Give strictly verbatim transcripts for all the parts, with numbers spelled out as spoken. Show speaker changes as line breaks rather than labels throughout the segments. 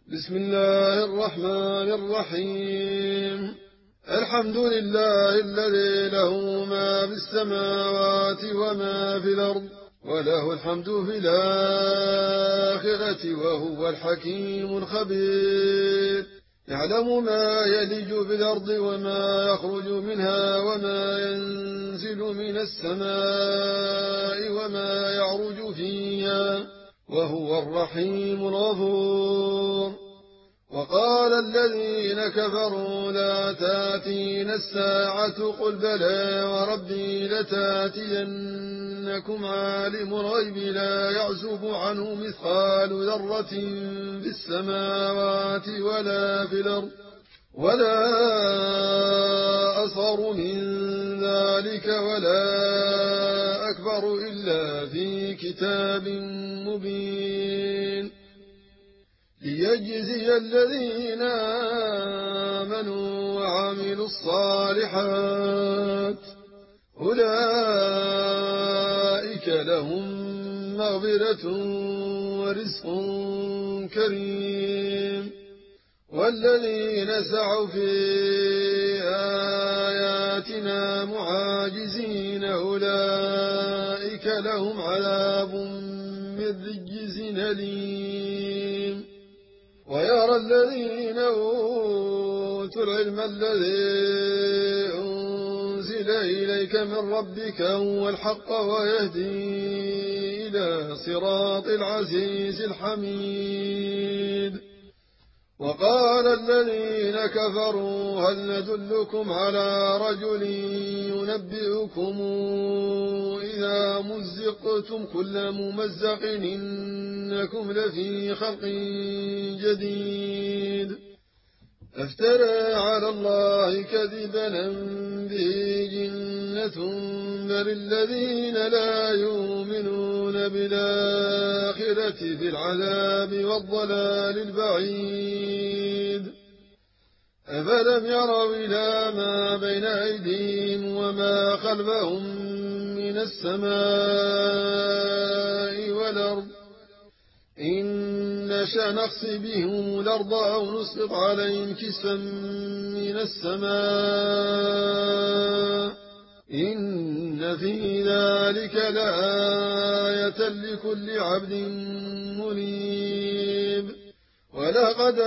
بسم الله الرحمن الرحيم. الحمد لله الذي له ما في السماوات وما في الأرض، وله الحمد في الآخرة، وهو الحكيم الخبير. يعلم ما يلج في الأرض وما يخرج منها وما ينزل من السماء وما يعرج فيها، وهو الرحيم الغفور. وقال الذين كفروا لا تاتينا الساعة قل بلى وربي لتاتينكم عالم الغيب لا يعزب عنه مثقال ذرة في السماوات ولا في الأرض ولا أصغر من ذلك ولا أكبر إلا في كتاب مبين، ليجزي الذين آمنوا وعملوا الصالحات أولئك لهم مغفرة ورزق كريم. والذين سعوا في آياتنا معاجزين أولئك لهم عذاب من رجز أليم. ويرى الذين أوتوا العلم الذي أنزل إليك من ربك هو الحق ويهدي إلى صراط العزيز الحميد. وقال الذين كفروا هل ندلكم على رجل ينبئكم إذا مزقتم كل ممزق إنكم لفي خلق جديد افترى على الله كذبا أم به جنة بل الذين لا يؤمنون بالآخرة في العذاب والضلال البعيد. أفلم يروا إلى ما بين أيديهم وما خلفهم من السماء والأرض إن نشأ نخسف بهم الأرض أو نسقط عليهم كسفا من السماء إن في ذلك لآية لكل عبد منيب. ولقد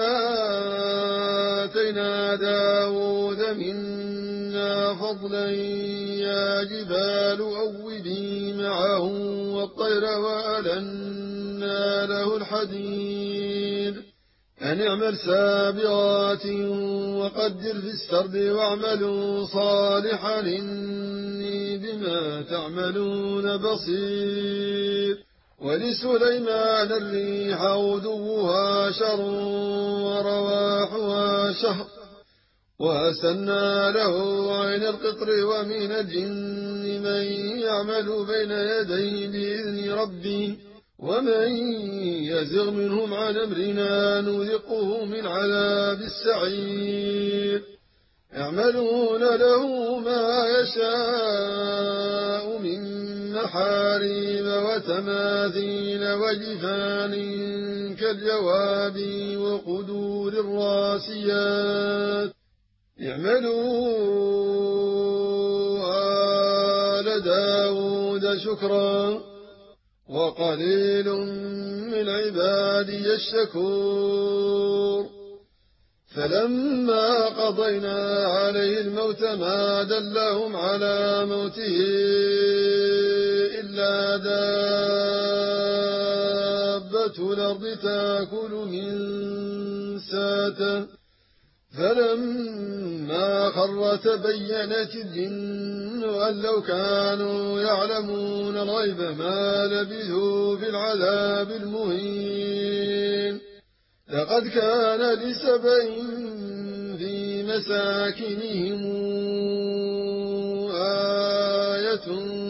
آتينا داود منا فضلا يا جبال أوبي معه والطير وألنا له الحديد أن اعمل سابغات وقدر في السرد واعملوا صالحا إني بما تعملون بصير. ولسليمان الريح غدوها شهر ورواحها شهر وأسلنا له عين القطر ومن الجن من يعمل بين يديه بإذن ربه ومن يزغ منهم عن أمرنا نذقه من عذاب السعير. يعملون له ما يشاء من محاريب وتماثيل وجفان كالجواب وقدور الراسيات. اعملوا آل داود شكرا وقليل من عبادي الشكور. فلما قضينا عليه الموت ما دلهم على موته إلا دابة الأرض تأكل من ساته فلما خر تبينت الجن أن لو كانوا يعلمون الغيب ما لبثوا في العذاب المهين. لقد كان لسبإ في مساكنهم آية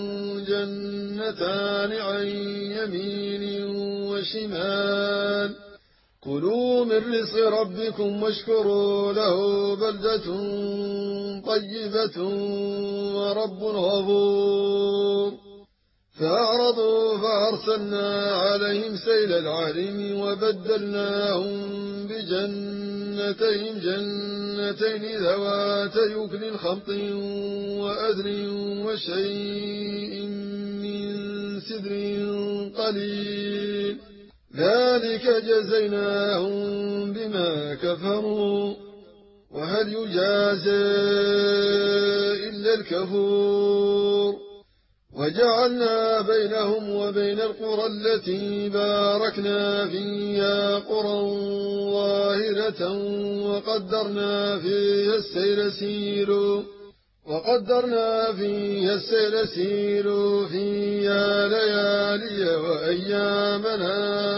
جنتان عن يمين وشمال كلوا من رزق ربكم واشكروا له بلدة طيبة ورب غفور. فأعرضوا فأرسلنا عليهم سيل العرم وبدلناهم بجنتين جنتين ذواتي أكل خمط وأذر وشيء من سدر قليل ذلك جزيناهم بما كفروا وهل يجازى إلا الكفور وجعلنا بينهم وبين القرى التي باركنا فيها قرى ظاهرة وقدرنا فيها السير سيروا وقدرنا فيها السير سيروا فيها ليالي وأيامنا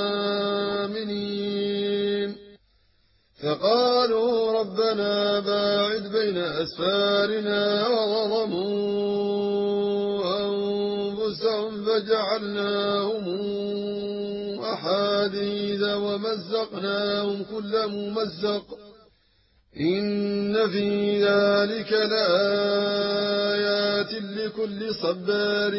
آمنين فقالوا ربنا باعد بين أسفارنا وظلموا أنفسهم فجعلناهم أحاديث ومزقناهم كل ممزق إن في ذلك لآيات لكل صبار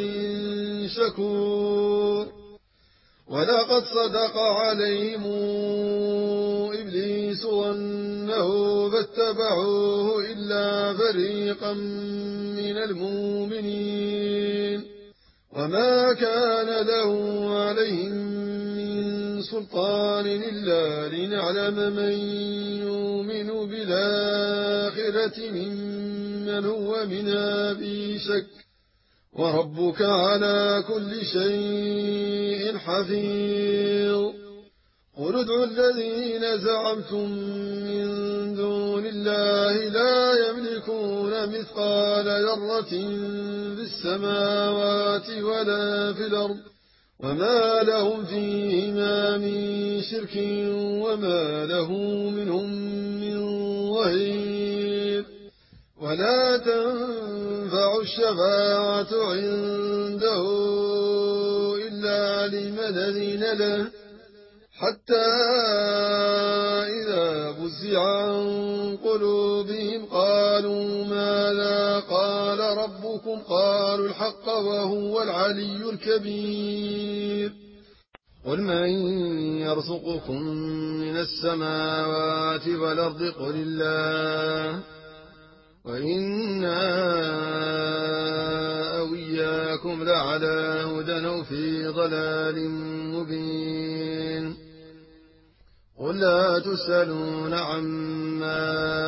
شكور ولقد صدق عليهم إبليس ظنه فاتبعوه إلا فريقا من المؤمنين وما كان له عليهم من سلطان إلا لنعلم من يؤمن بالآخرة ممن هو منها في شك وربك على كل شيء حفيظ قل ادعوا الذين زعمتم من دون الله لا يملكون مثقال ذرة في السماوات ولا في الأرض وما لهم فيهما من شرك وما له منهم من ظهير ولا تنفع الشفاعة عنده إلا لمن أذن له حتى إذا فزع عن قلوبهم قالوا ماذا قال ربكم قالوا الحق وهو العلي الكبير قل من يرزقكم من السماوات والأرض قل الله وإنا أو إياكم لعلى هدى أو في ضلال مبين قل لا تسألون عما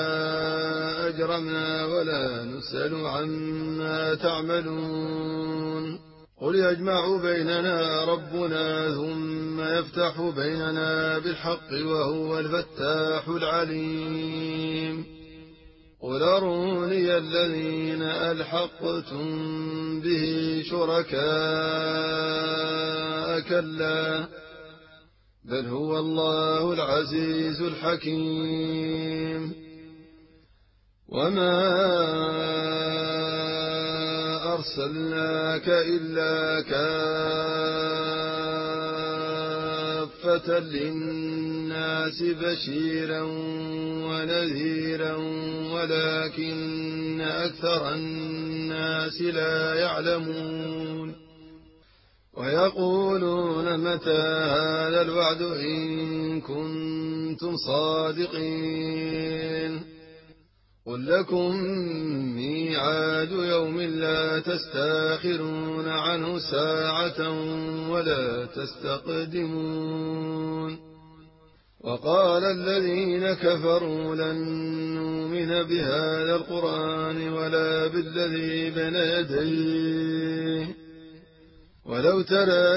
أجرمنا ولا نسأل عما تعملون قل يجمع بيننا ربنا ثم يفتح بيننا بالحق وهو الفتاح العليم قل أروني الذين ألحقتم به شركاء كلا بل هو الله العزيز الحكيم وما أرسلناك إلا كافة للناس بشيرا ونذيرا ولكن أكثر الناس لا يعلمون ويقولون متى هذا الوعد إن كنتم صادقين قل لكم ميعاد يوم لا تستاخرون عنه ساعة ولا تستقدمون وقال الذين كفروا لن نؤمن بهذا القرآن ولا بالذي بين يديه ولو ترى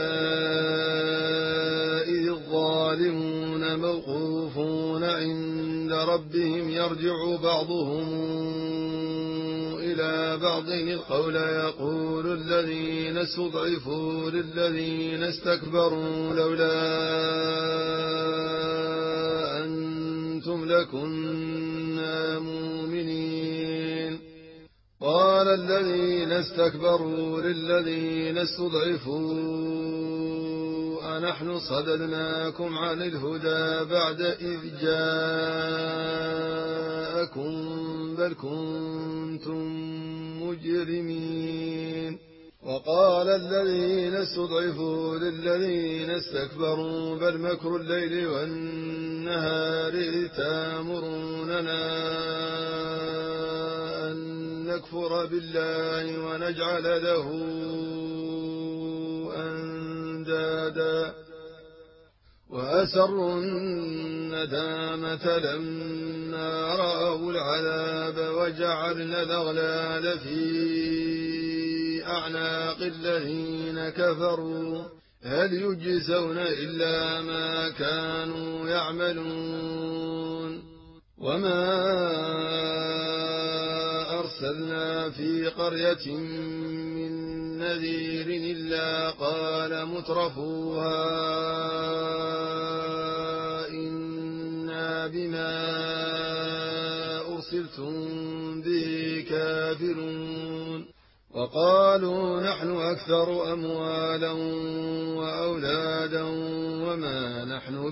إذ الظالمون موقوفون عند ربهم يرجع بعضهم إلى بعض القول يقول الذين استضعفوا للذين استكبروا لولا أنتم لكنا مؤمنين قال الذين استكبروا للذين استضعفوا أنحن صددناكم عن الهدى بعد إذ جاءكم بل كنتم مجرمين وقال الذين استضعفوا للذين استكبروا بل مكر الليل والنهار إذ تأمروننا أن نكفر بالله ونجعل له أندادا وأسروا الندامة لما رأوا العذاب وجعلنا الأغلال في أعناق الذين كفروا هل يجزون إلا ما كانوا يعملون وما أرسلنا في قرية من نذير إلا قال مترفوها إنا بما أرسلتم به كافرون وقالوا نحن أكثر أموالا وأولادا وما نحن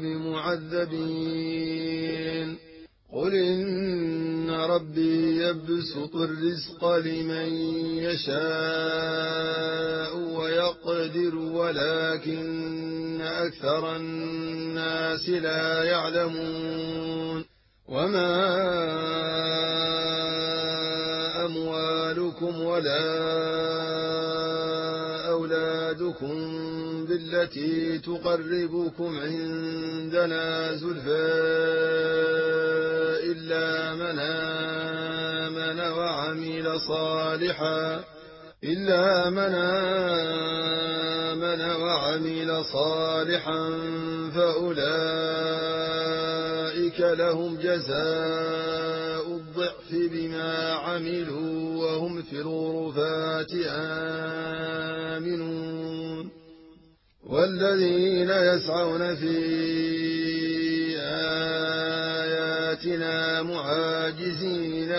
بمعذبين قل إن ربي يبسط الرزق لمن يشاء ويقدر ولكن أكثر الناس لا يعلمون وما أموالكم ولا أولادكم بالتي تقربكم عندنا زلفى إلا من آمن وعمل صالحا إلا من آمن وعمل صالحا فأولئك لهم جزاء الضعف بما عملوا وهم في الغرفات آمنون والذين يسعون في آياتنا معاجزين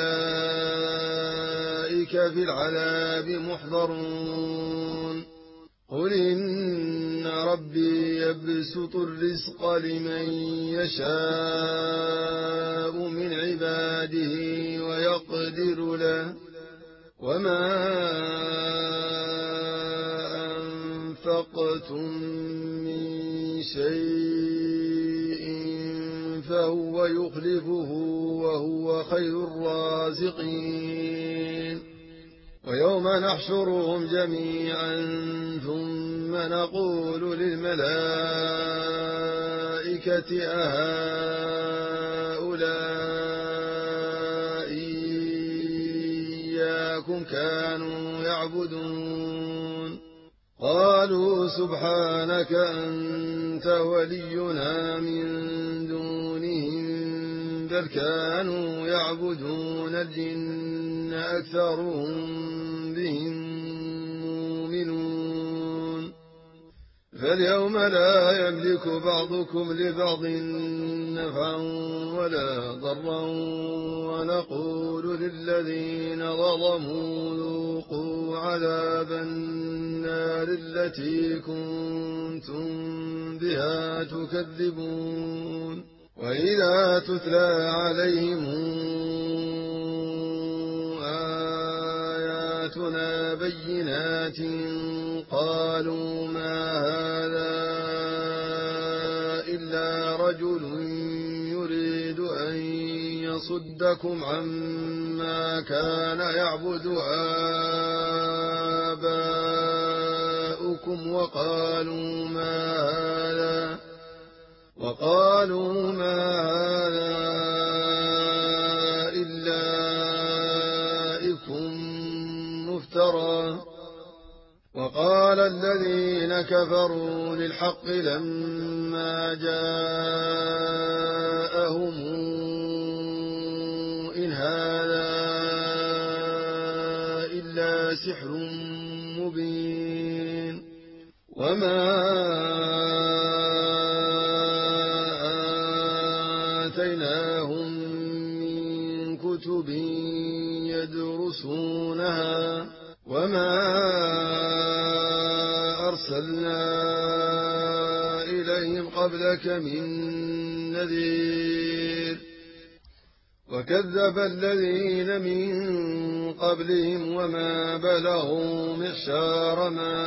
أولئك في العذاب محضرون قل إن ربي يبسط الرزق لمن يشاء من عباده ويقدر له وما أنفقتم من شيء فهو يخلفه وهو خير الرازقين ويوم نحشرهم جميعا ثم نقول للملائكة أهؤلاء إياكم كانوا يعبدون قالوا سبحانك أنت ولينا من دونهم بل كانوا يعبدون الجن أكثرهم بهم مؤمنون فاليوم لا يملك بعضكم لبعض نفعا ولا ضرا ونقول للذين ظلموا ذوقوا عذاب النار التي كنتم بها تكذبون وإذا تتلى عليهم آياتنا بينات قالوا ما هذا إلا رجل يريد أن يصدكم عما كان يعبد آباؤكم وقالوا ما هذا وقالوا ما هذا إلا إفك مفترى وقال الذين كفروا للحق لما جاءهم إن هذا إلا سحر مبين وما آتيناهم من كتب يدرسونها وما أرسلنا إليهم قبلك من نذير وكذب الذين من قبلهم وما بلغوا معشار ما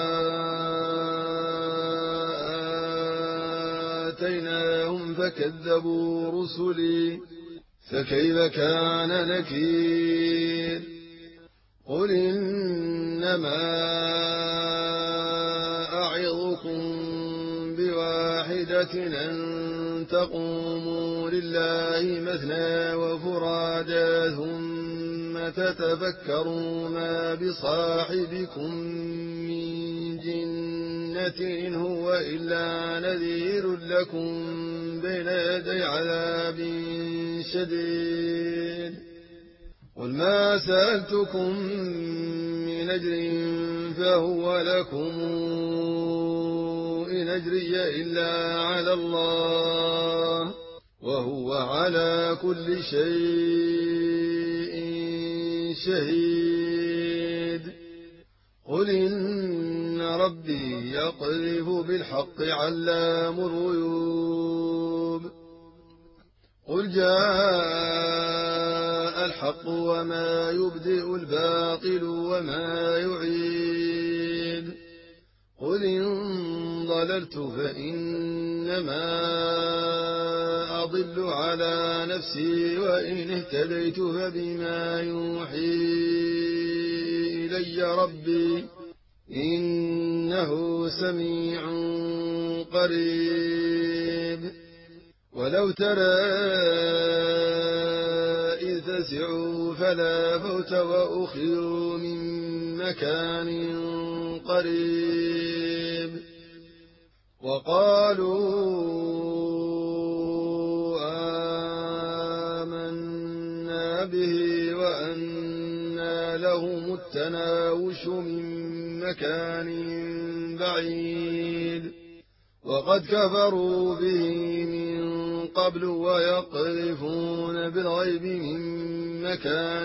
آتيناهم فكذبوا رسلي فكيف كان نكير قل إنما أعظكم بواحدة أن تقوموا لله مثنى وفرادا ثم تتفكروا ما بصاحبكم من جنة إن هو إلا نذير لكم بين يدي عذاب شديد قل ما سألتكم من أجر فهو لكم إن أجري إلا على الله وهو على كل شيء شهيد قل إن ربي يقذف بالحق علام الغيوب قل جاء الحق وما يبدئ الباطل وما يعيد قل إن ضللت فإنما أضل على نفسي وإن اهتديت فبما يوحي إلي ربي إنه سميع قريب ولو ترى إذ فزعوا فلا فوت وأخذوا من مكان قريب وقالوا آمنا به وأنى لهم التناوش من مكان بعيد وقد كفروا به من قبل ويقذفون بالغيب من مكان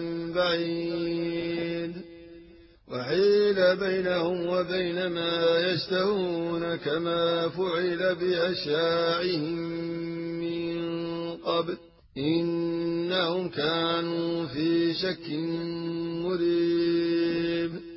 بعيد وحيل بينهم وبين ما يشتهون كما فعل بأشياعهم من قبل إنهم كانوا في شك مريب